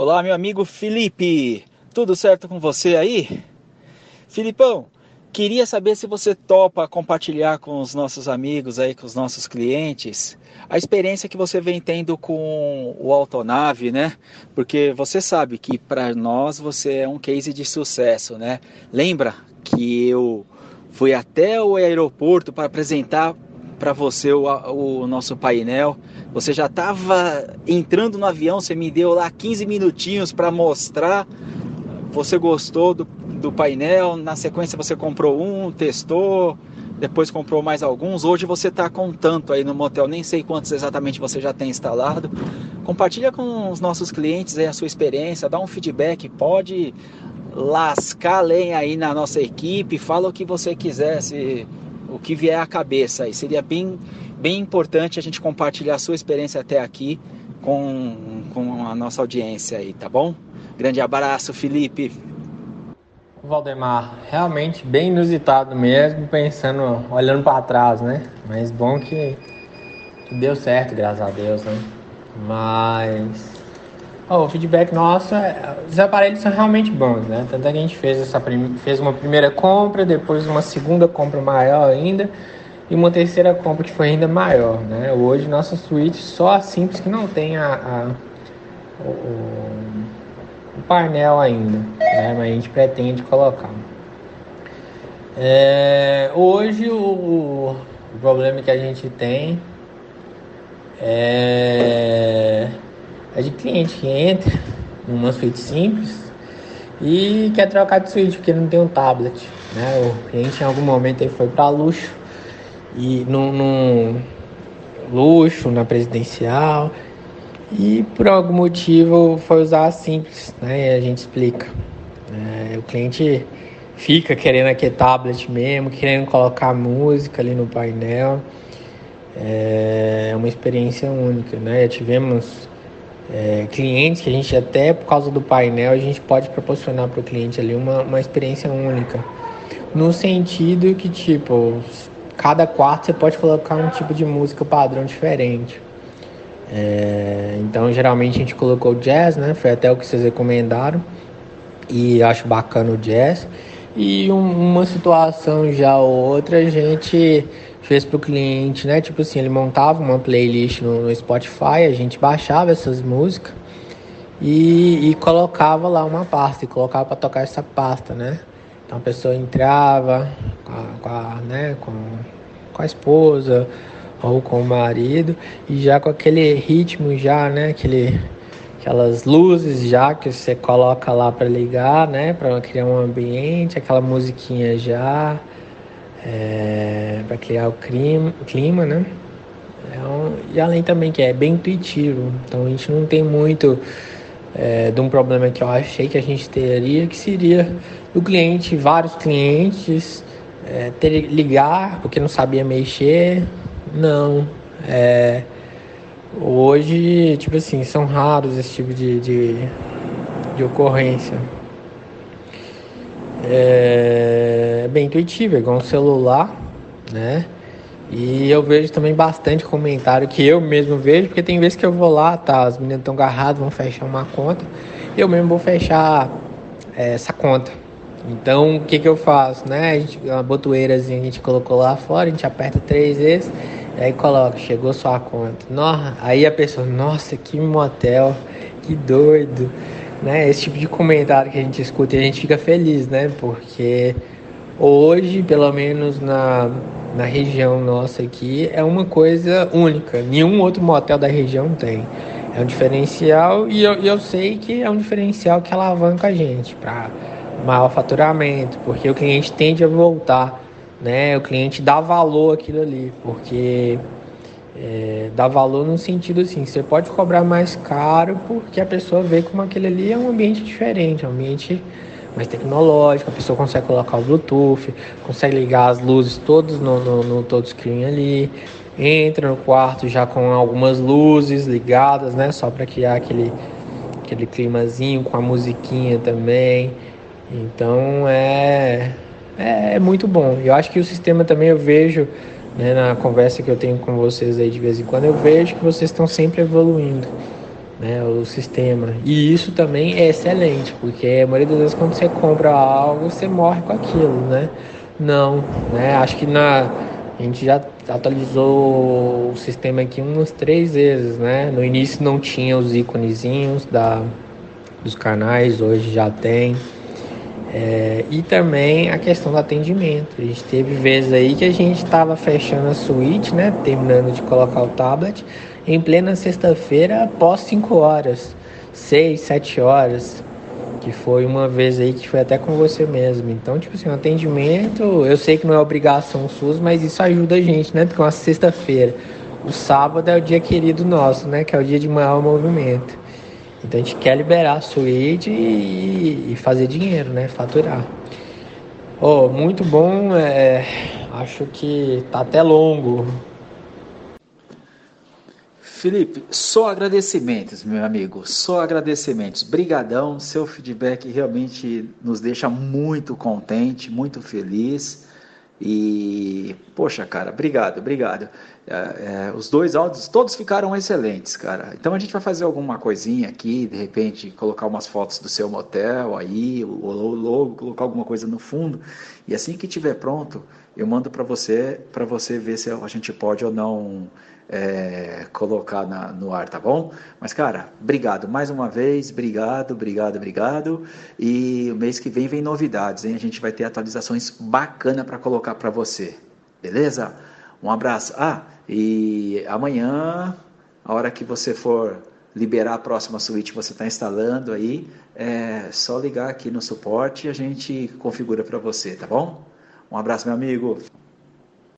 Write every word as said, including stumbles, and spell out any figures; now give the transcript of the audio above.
Olá, meu amigo Felipe, tudo certo com você aí? Filipão, queria saber se você topa compartilhar com os nossos amigos aí, com os nossos clientes, a experiência que você vem tendo com o Autonave, né? Porque você sabe que para nós você é um case de sucesso, né? Lembra que eu fui até o aeroporto para apresentar para você o, o nosso painel? Você já estava entrando no avião, você me deu lá quinze minutinhos para mostrar. Você gostou do, do painel, na sequência você comprou um, testou, depois comprou mais alguns. Hoje você está com tanto aí no motel, nem sei quantos exatamente você já tem instalado. Compartilha com os nossos clientes aí a sua experiência, dá um feedback, pode lascar lenha aí na nossa equipe, fala o que você quiser, se, o que vier à cabeça aí. Seria bem, bem importante a gente compartilhar a sua experiência até aqui com, com a nossa audiência aí, tá bom? Grande abraço, Felipe. Valdemar, realmente bem inusitado mesmo, pensando, olhando para trás, né? Mas bom que, que deu certo, graças a Deus, né? Mas oh, o feedback nosso, os aparelhos são realmente bons, né? Tanto é que a gente fez, essa prim... fez uma primeira compra, depois uma segunda compra maior ainda, e uma terceira compra que foi ainda maior, né? Hoje nossa suíte só a simples que não tem a, a o, o painel ainda, né? Mas a gente pretende colocar. É, hoje o, o problema que a gente tem é, é de cliente que entra numa suíte simples e quer trocar de suíte porque não tem um tablet, né? O cliente em algum momento ele foi para luxo e num, num luxo na presidencial e por algum motivo foi usar a simples, né? E a gente explica. É, o cliente fica querendo aquele tablet mesmo, querendo colocar música ali no painel. É uma experiência única, né? Já tivemos é, clientes que a gente até por causa do painel a gente pode proporcionar para o cliente ali uma, uma experiência única, no sentido que tipo cada quarto você pode colocar um tipo de música padrão diferente. É, então geralmente a gente colocou jazz, né? Foi até o que vocês recomendaram e acho bacana o jazz. E um, uma situação já ou outra a gente fez pro cliente, né? Tipo assim, ele montava uma playlist no, no Spotify, a gente baixava essas músicas e, e colocava lá uma pasta, e colocava para tocar essa pasta, né? Então a pessoa entrava com a, com a, né, com, com a esposa ou com o marido e já com aquele ritmo já, né? Aquele, aquelas luzes já que você coloca lá para ligar, né? Para criar um ambiente, aquela musiquinha já, é, para criar o clima, clima, né? É um, e além também que é bem intuitivo, então a gente não tem muito é, de um problema que eu achei que a gente teria, que seria do cliente, vários clientes é, ter ligar porque não sabia mexer. Não, é, hoje, tipo assim, são raros esse tipo de, de, de ocorrência. É bem intuitivo, é igual um celular, né? E eu vejo também bastante comentário que eu mesmo vejo, porque tem vezes que eu vou lá, tá, as meninas estão agarradas, vão fechar uma conta, eu mesmo vou fechar é, essa conta. Então, o que que eu faço, né? A gente, uma botoeirazinha a gente colocou lá fora, a gente aperta três vezes, e aí coloca, chegou sua conta. Nossa, aí a pessoa, nossa, que motel, que doido, né? Esse tipo de comentário que a gente escuta e a gente fica feliz, né? Porque hoje, pelo menos na, na região nossa aqui, é uma coisa única. Nenhum outro motel da região tem. É um diferencial e eu, eu sei que é um diferencial que alavanca a gente para maior faturamento, porque o cliente tende a voltar, né? O cliente dá valor àquilo ali, porque é, dá valor no sentido assim, você pode cobrar mais caro porque a pessoa vê como aquele ali é um ambiente diferente, é um ambiente mais tecnológico, a pessoa consegue colocar o Bluetooth, consegue ligar as luzes todas no, no, no touchscreen ali, entra no quarto já com algumas luzes ligadas, né? Só para criar aquele, aquele climazinho com a musiquinha também. Então é, é, é muito bom. Eu acho que o sistema também eu vejo, né, na conversa que eu tenho com vocês aí de vez em quando, eu vejo que vocês estão sempre evoluindo, né, o sistema. E isso também é excelente, porque a maioria das vezes quando você compra algo, você morre com aquilo, né? Não, né? Acho que na a gente já atualizou o sistema aqui umas três vezes, né? No início não tinha os íconezinhos da, dos canais, hoje já tem. É, e também a questão do atendimento. A gente teve vezes aí que a gente estava fechando a suíte, né? Terminando de colocar o tablet, em plena sexta-feira, após cinco horas, seis, sete horas. Que foi uma vez aí que foi até com você mesmo. Então, tipo assim, o atendimento, eu sei que não é obrigação SUS, mas isso ajuda a gente, né? Porque é uma sexta-feira. O sábado é o dia querido nosso, né? Que é o dia de maior movimento. Então a gente quer liberar a suíte e, e fazer dinheiro, né? Faturar. Oh, muito bom. É, acho que tá até longo. Felipe, só agradecimentos, meu amigo, só agradecimentos. Brigadão, seu feedback realmente nos deixa muito contente, muito feliz. E, poxa, cara, obrigado, obrigado. É, é, os dois áudios, todos ficaram excelentes, cara. Então a gente vai fazer alguma coisinha aqui, de repente colocar umas fotos do seu motel aí, o logo, colocar alguma coisa no fundo. E assim que tiver pronto, eu mando para você, para você ver se a gente pode ou não é, colocar na, no ar, tá bom? Mas, cara, obrigado mais uma vez, obrigado, obrigado, obrigado. E o mês que vem vem novidades, hein? A gente vai ter atualizações bacanas para colocar para você, beleza? Um abraço. Ah, e amanhã, a hora que você for liberar a próxima suíte que você está instalando aí, é só ligar aqui no suporte e a gente configura para você, tá bom? Um abraço, meu amigo.